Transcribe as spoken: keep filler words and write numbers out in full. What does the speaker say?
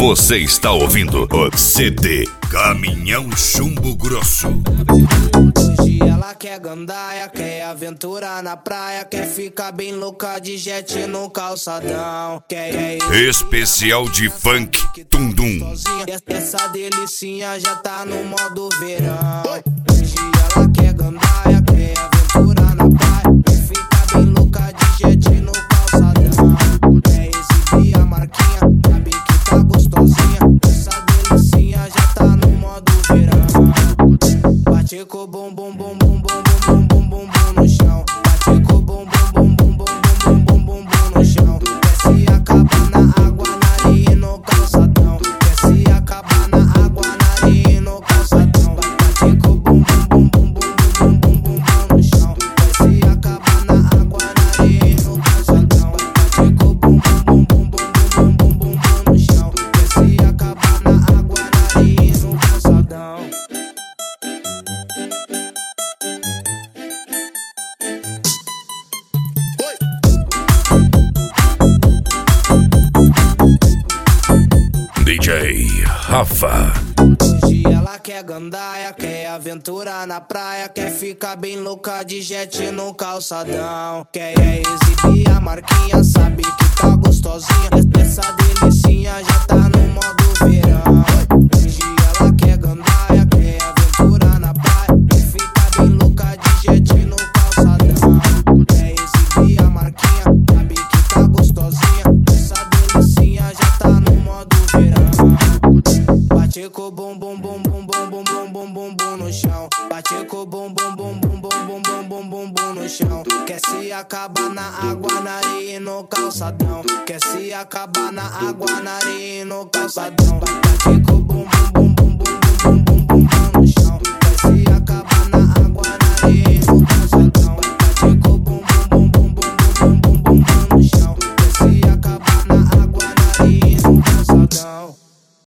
Você está ouvindo o C D Caminhão Chumbo Grosso. Hoje ela quer gandaia, quer aventura na praia, quer ficar bem louca de jet no calçadão. Quer Especial de funk Tundum. Essa delicinha já tá no modo verão. Hoje ela quer gandaia, quer aventura na praia, quer ficar bem louca de jet no calçadão. Quer exibir a marquinha, sabe que tá gostosinha. Essa delicinha já tá no modo verão. Bate com o bum bum bum bum bum bum bum bum bum no chão. Bate com o bum bum bum bum bum bum bum bum bum no chão. Quer se acabar na água, na areia e no calçadão. Quer se acabar na água, na areia e no calçadão. Bate com o bum bum bum bum bum bum bum bum no chão. Quer se acabar na água, na areia e no calçadão. Bate com o bum bum bum bum bum bum bum bum no chão. Quer se acabar na água, na areia e no calçadão. D J Rafa. Hoje ela quer gandaia, quer aventura na praia, quer ficar bem louca de jet no calçadão. Quer exibir a marquinha, sabe que tá gostosinha. Essa delicinha já tá no modo verão. Hoje ela quer gandaia, quer aventura na praia, quer ficar bem louca de jet no calçadão. Quer exibir a marquinha, sabe que tá gostosinha. Essa delicinha já tá no modo verão. Bate com o bum bum bum bum bum bum bum bum bum bum no chão. Bate com o bum bum bum bum bum bum bum bum bum bum no chão. Quer se acabar na água, na areia e no calçadão. Quer se acabar na água, na areia e no calçadão. Bate com o bum bum bum